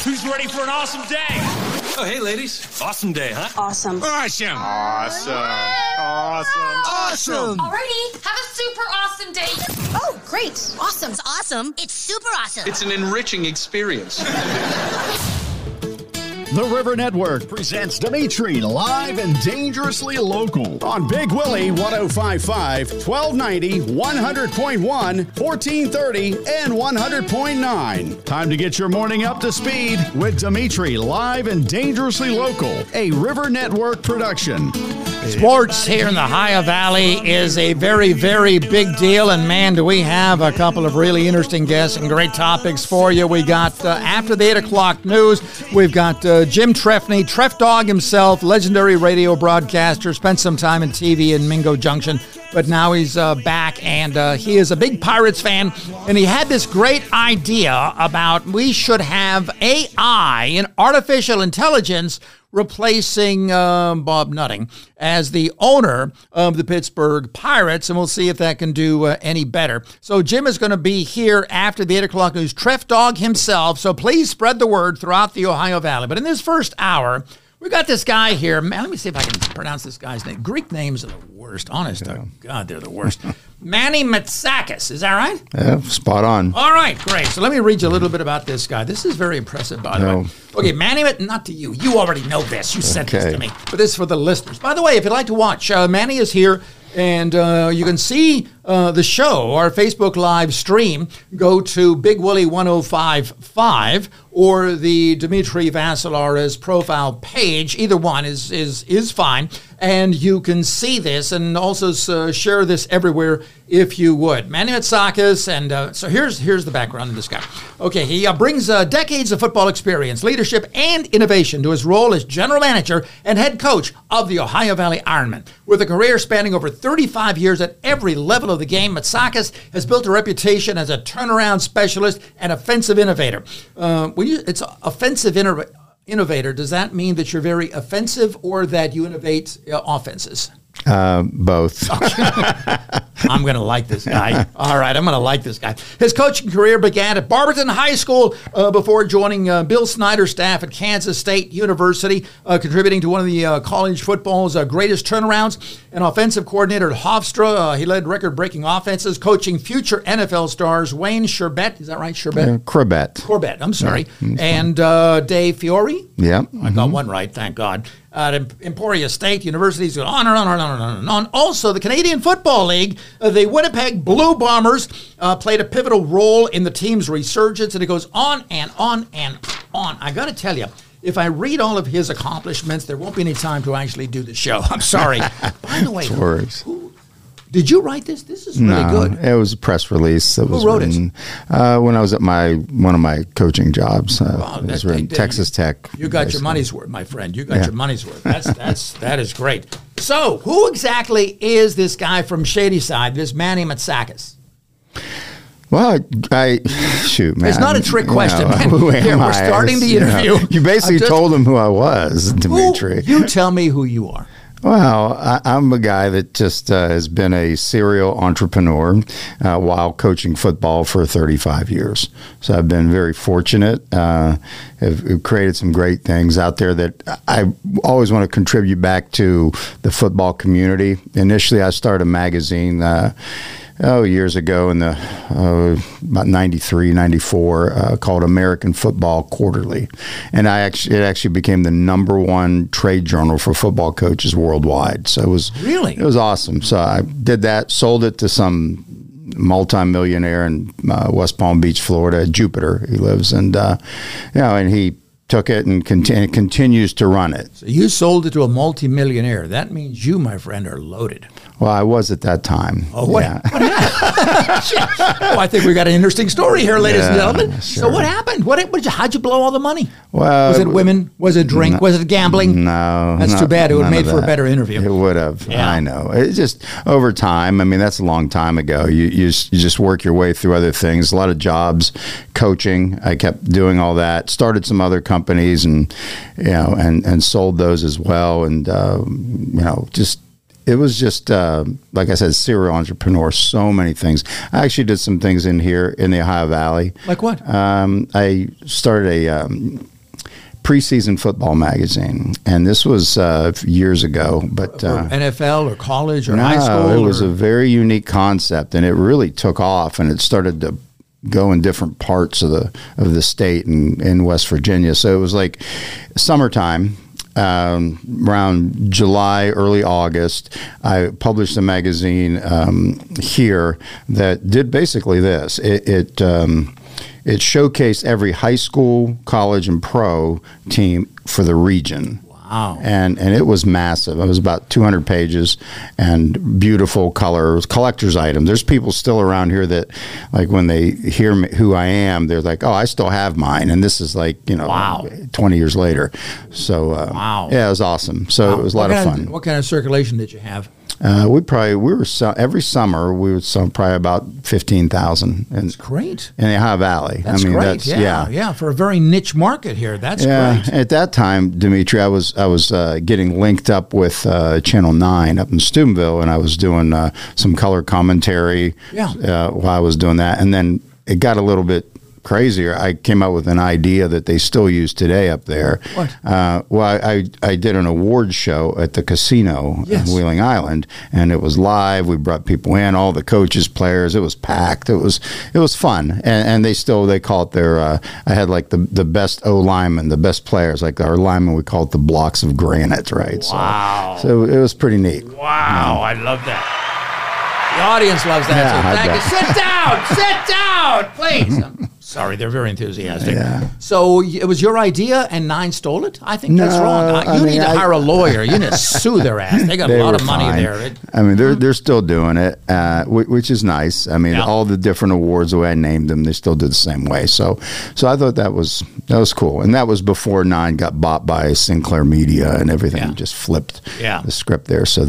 Who's ready for an awesome day? Oh, hey, ladies. Awesome day, huh? Awesome. Awesome. Awesome. Awesome. Alrighty, have a super awesome day. Oh, great. Awesome. It's awesome. It's super awesome. It's an enriching experience. The River Network presents Dimitri live and dangerously local on Big Willie 105.5, 1290, 100.1, 1430, and 100.9. Time to get your morning up to speed with Dimitri live and dangerously local, a River Network production. Sports here in the Ohio Valley is a very, very big deal, and man, do we have a couple of really interesting guests and great topics for you. We got, after the 8 o'clock news, we've got Jim Trefny, Tref Dog himself, legendary radio broadcaster, spent some time in TV in Mingo Junction, but now he's back, and he is a big Pirates fan, and he had this great idea about we should have AI and artificial intelligence replacing Bob Nutting as the owner of the Pittsburgh Pirates, and we'll see if that can do any better. So Jim is going to be here after the 8 o'clock news, Tref Dog himself, so please spread the word throughout the Ohio Valley. But in this first hour, we got this guy here. Man, let me see if I can pronounce this guy's name. Greek names are the worst. Honest to God, they're the worst. Manny Matsakis. Is that right? Yeah, spot on. All right, great. So let me read you a little bit about this guy. This is very impressive, by the way. Okay, Manny, not to you. You already know this. You sent this to me. But this is for the listeners. By the way, if you'd like to watch, Manny is here. And you can see the show, our Facebook live stream. Go to Big Willie 105.5 or the Dimitri Vassilares profile page. Either one is fine. And you can see this and also share this everywhere if you would. Manny Matsakis, and so here's the background of this guy. Okay, he brings decades of football experience, leadership, and innovation to his role as general manager and head coach of the Ohio Valley Ironmen. With a career spanning over 35 years at every level of the game, Matsakis has built a reputation as a turnaround specialist and offensive innovator. It's offensive innovator. Does that mean that you're very offensive or that you innovate offenses? Both. I'm going to like this guy. All right, I'm going to like this guy. His coaching career began at Barberton High School before joining Bill Snyder's staff at Kansas State University, contributing to one of the college football's greatest turnarounds. An offensive coordinator at Hofstra, he led record-breaking offenses, coaching future NFL stars Wayne Chrebet. Is that right, Chrebet? Corbett, I'm sorry. Yeah, and Dave Fiore. Yeah. I got one right, thank God. At Emporia State Universities, on and on and on and on and on. Also, the Canadian Football League, the Winnipeg Blue Bombers played a pivotal role in the team's resurgence, and it goes on and on and on. I got to tell you, if I read all of his accomplishments, there won't be any time to actually do the show. I'm sorry. By the way, did you write this? This is really good. It was a press release. That was wrote it? When I was at one of my coaching jobs. It was written Texas Tech. You got your money's worth, my friend. You got your money's worth. That is great. So, who exactly is this guy from Shadyside, this Manny Matsakis? Well, shoot, man. It's not a trick question, man. Here, we're starting the interview. You basically told him who I was, Dimitri. You tell me who you are. Well, I'm a guy that just has been a serial entrepreneur while coaching football for 35 years. So I've been very fortunate. Have created some great things out there that I always want to contribute back to the football community. Initially, I started a magazine years ago in the about 93, 94, called American Football Quarterly. And it actually became the #1 trade journal for football coaches worldwide. So it was awesome. So I did that, sold it to some multimillionaire in West Palm Beach, Florida, Jupiter he lives. And, and he took it and continues to run it. So you sold it to a multimillionaire. That means you, my friend, are loaded. Well, I was at that time. Oh, what happened? Oh, I think we got an interesting story here, ladies and gentlemen. Sure. So what happened? How'd you blow all the money? Well, was it women? Was it drink? Was it gambling? No. That's too bad. It would have made for a better interview. It would have. Yeah. I know. It's just over time. I mean, that's a long time ago. You just work your way through other things. A lot of jobs, coaching. I kept doing all that. Started some other companies and sold those as well. And it was just, like I said, serial entrepreneur, so many things. I actually did some things in here in the Ohio Valley. Like what? I started preseason football magazine, and this was years ago. But NFL or college or high school? It was a very unique concept, and it really took off, and it started to go in different parts of the state and in West Virginia. So it was like summertime. Around July, early August, I published a magazine here that did basically this. It showcased every high school, college, and pro team for the region. Wow. And it was massive. It was about 200 pages and beautiful colors, collector's items. There's people still around here that, like, when they hear me, who I am, they're like, oh, I still have mine. And this is like, 20 years later. So, wow. Yeah, it was awesome. So it was a lot of fun. What kind of every did you have? Every summer we would sell probably about 15,000. That's great. In the Ohio Valley. That's great. Yeah, for a very niche market here. That's great. At that time, Dimitri, I was getting linked up with Channel 9 up in Steubenville, and I was doing some color commentary while I was doing that, and then it got a little bit crazier. I came up with an idea that they still use today up there. What? I did an award show at the casino in Wheeling Island, and it was live. We brought people in, all the coaches, players. It was packed. It was fun, and they call it their. I had like the best O linemen, the best players. Like our linemen, we call it the blocks of granite, right? Wow. So it was pretty neat. Wow, I love that. The audience loves that. So thank you. Sit down, please. Sorry, they're very enthusiastic. Yeah. So it was your idea, and 9 stole it? I think that's wrong. You need to hire a lawyer. You need to sue their ass. They got a lot of money there. I mean, they're still doing it, which is nice. I mean, all the different awards, the way I named them, they still do the same way. So I thought that was cool, and that was before 9 got bought by Sinclair Media and everything just flipped the script there. So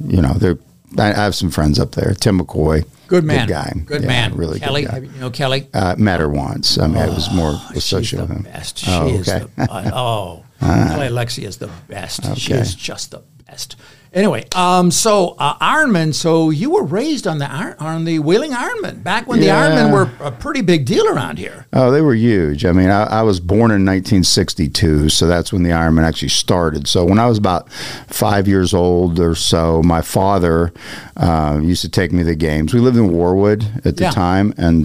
I have some friends up there. Tim McCoy. Good man. Good guy. Good man. Really Kelly, good guy. You know Kelly? Met her once. I mean, I was more associated with him. Best. She is the best. Kelly Alexi is the best. Okay. She is just the best. Anyway, so Ironman. So you were raised on the Wheeling Ironman back when the Ironmen were a pretty big deal around here. Oh, they were huge. I mean, I was born in 1962, so that's when the Ironman actually started. So when I was about 5 years old or so, my father used to take me to the games. We lived in Warwood at the time, and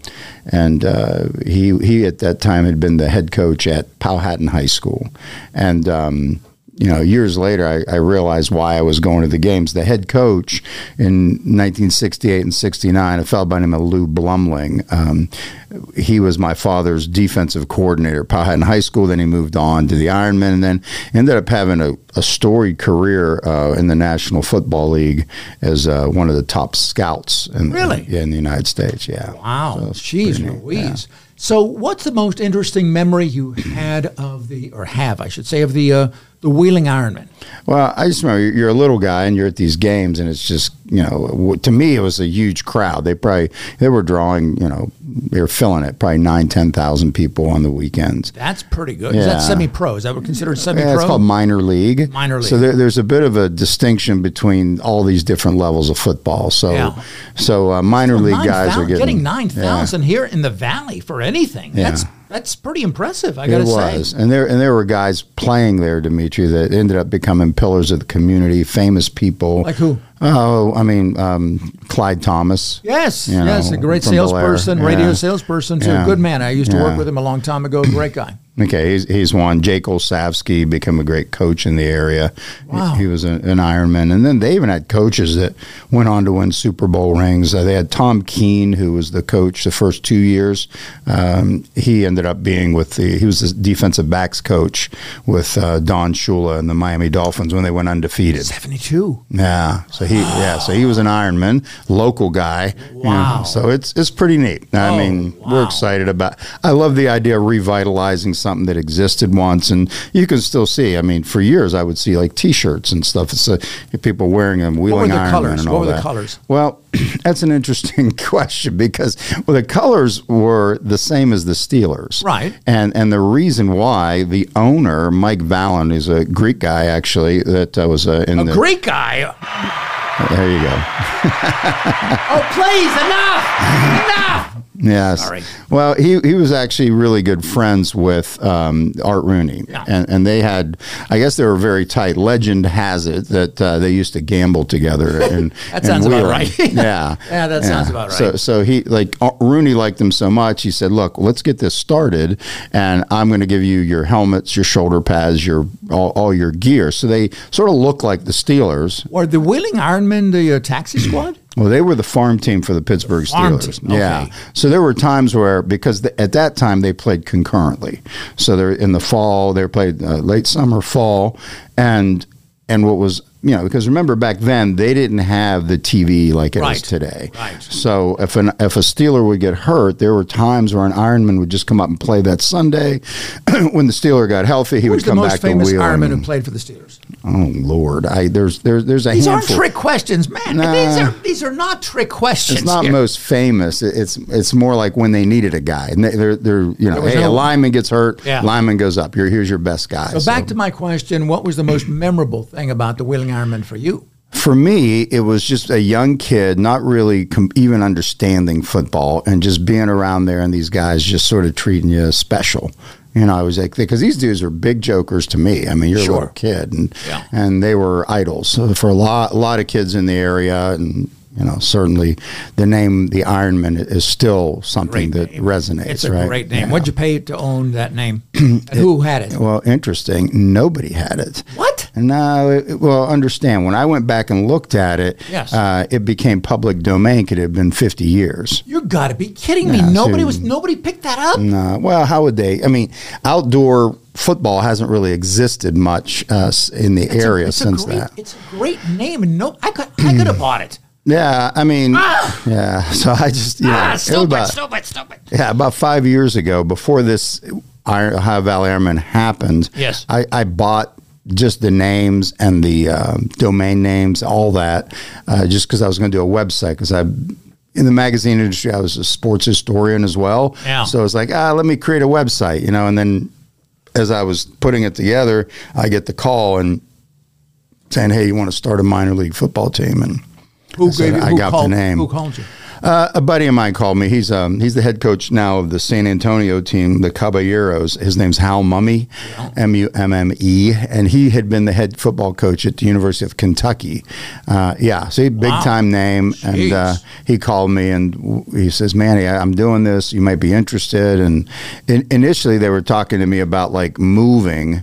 he at that time had been the head coach at Powhatan High School, and years later, I realized why I was going to the games. The head coach in 1968 and 69, a fellow by the name of Lou Blumling, he was my father's defensive coordinator at Powhatan High School. Then he moved on to the Ironmen, and then ended up having a storied career in the National Football League as one of the top scouts in the United States. Yeah. Wow. So jeez Louise. Yeah. So what's the most interesting memory you had of the Wheeling Ironman? Well, I just remember you're a little guy and you're at these games, and it's just, to me, it was a huge crowd. They were drawing, they were filling it, probably 9,000-10,000 people on the weekends. That's pretty good. Yeah. Is that semi-pro? Is that what considered semi-pro? Yeah, it's called minor league. Minor league. So there's a bit of a distinction between all these different levels of football. So minor league guys are getting 9,000 here in the Valley for anything. Yeah. That's pretty impressive, I got to say. It was. And there were guys playing there, Dimitri, that ended up becoming pillars of the community, famous people. Like who? Oh, I mean, Clyde Thomas. Yes, a great salesperson, radio salesperson, too. Good man. I used to work with him a long time ago. Great guy. Okay, he's one. Jake Olsavsky became a great coach in the area. Wow. He was an Ironman. And then they even had coaches that went on to win Super Bowl rings. They had Tom Keene, who was the coach the first 2 years. He ended up being he was the defensive backs coach with Don Shula and the Miami Dolphins when they went undefeated. 72. Yeah. So he was an Ironman, local guy. Wow. So it's pretty neat. I mean, we're excited about. I love the idea of revitalizing something that existed once, and you can still see. I mean, for years I would see like T-shirts and stuff. It's people wearing them, Wheeling Ironman and all that. What were the colors? Well, that's an interesting question because the colors were the same as the Steelers, right? And the reason why the owner, Mike Vallon, is a Greek guy actually that was Greek guy. There you go. Oh, please, enough! Yes. Sorry. Well, he was actually really good friends with Art Rooney, and they had, I guess they were very tight. Legend has it that they used to gamble together. And that sounds about right. Yeah. Yeah, that sounds about right. So he Rooney liked them so much. He said, "Look, let's get this started, and I'm going to give you your helmets, your shoulder pads, your all your gear." So they sort of look like the Steelers. Were the Wheeling Ironmen the taxi squad? Well, they were the farm team for the Pittsburgh Steelers. Okay. Yeah. So there were times where, because at that time they played concurrently. So they're in the fall, they played late summer, fall, and what was, because remember back then they didn't have the TV like it is today. Right. So if a Steeler would get hurt, there were times where an Ironman would just come up and play that Sunday. When the Steeler got healthy, he would come back to Wheeling. Who's the most famous Ironman who played for the Steelers? Oh Lord, there's a These handful. aren't trick questions, man. Nah. These are not trick questions. It's not here. most famous. It's more like when they needed a guy, and a lineman gets hurt, lineman goes up. Here's your best guy. So back to my question: what was the most memorable thing about the Wheeling Ironman for you? For me, it was just a young kid, not really even understanding football, and just being around there, and these guys just sort of treating you special. I was like, because these dudes are big jokers to me. I mean, you're a little kid, and they were idols for a lot of kids in the area, and certainly the name, the Ironman, is still something that resonates. It's a great name. Yeah. What'd you pay to own that name? And who had it? Well, interesting. Nobody had it. What? No. Understand. When I went back and looked at it, it became public domain. It had been 50 years. You got to be kidding me! Nobody picked that up. No. Well, how would they? I mean, outdoor football hasn't really existed much in the area since that. It's a great name, and I could have bought it. Yeah, I mean, yeah. So I just, stupid. Yeah, about 5 years ago, before this Ohio Valley Ironman happened, yes, I bought just the names and the domain names, all that, just because I was going to do a website. Because in the magazine industry, I was a sports historian as well. Yeah. So I was like, let me create a website, and then as I was putting it together, I get the call and saying, "Hey, you want to start a minor league football team?" And I got the name. Who called you? A buddy of mine called me. He's the head coach now of the San Antonio team, the Caballeros. His name's Hal Mumme, Mumme, and he had been the head football coach at the University of Kentucky. So he big time name, and he called me and he says, "Manny, I'm doing this. You might be interested." And initially, they were talking to me about like moving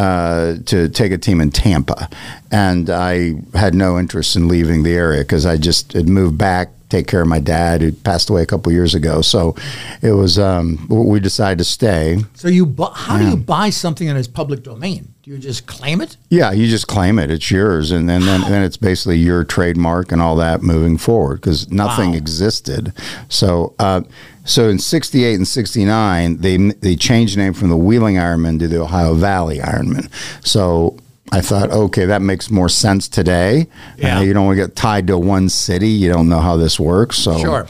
to take a team in Tampa, and I had no interest in leaving the area because I just had moved back, take care of my dad who passed away a couple years ago. So it was we decided to stay. So how do you buy something that is public domain? Do you just claim it? Yeah, you just claim it. It's yours, and then it's basically your trademark and all that moving forward because nothing existed. So. So in 68 and 69, they changed the name from the Wheeling Ironman to the Ohio Valley Ironman. So I thought, okay, that makes more sense today. Yeah. You don't want to get tied to one city. You don't know how this works. So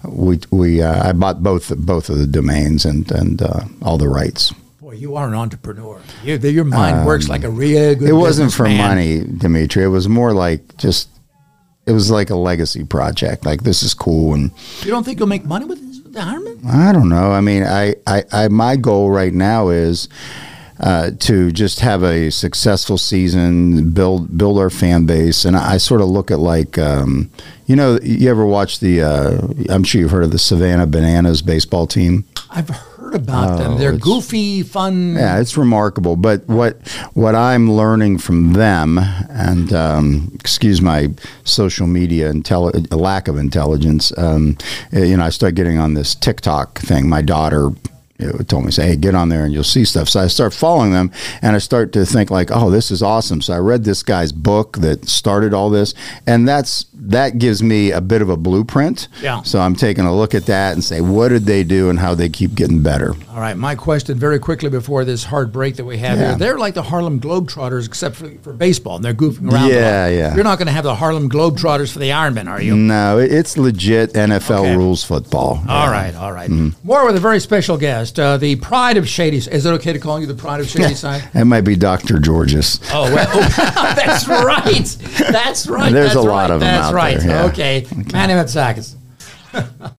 I bought both of the domains and all the rights. Boy, you are an entrepreneur. Your mind works like a real good. It wasn't for man. money, Dimitri. It was more like it was like a legacy project. Like, this is cool. And you don't think you'll make money with this? The Ironman? I don't know. I mean, I my goal right now is to just have a successful season, build our fan base, and I sort of look at like, you ever watch I'm sure you've heard of the Savannah Bananas baseball team. I've heard about them. They're goofy, fun. Yeah, it's remarkable. But what I'm learning from them, and excuse my social media lack of intelligence, I start getting on this TikTok thing. My daughter told me, say, "Hey, get on there and you'll see stuff." So I start following them, and I start to think like, "Oh, this is awesome." So I read this guy's book that started all this, and that gives me a bit of a blueprint. Yeah. So I'm taking a look at that and say, what did they do and how they keep getting better? All right, my question very quickly before this hard break that we have here. They're like the Harlem Globetrotters except for baseball, and they're goofing around. Yeah. You're not going to have the Harlem Globetrotters for the Ironman, are you? No, it's legit NFL rules football. All right. Mm-hmm. More with a very special guest. The Pride of Shady. Is it okay to call you the Pride of Shady Side? It might be Dr. Georges. Oh, well, that's right. That's right. There's a lot of them out there. That's right. Okay. Manny Matsakis.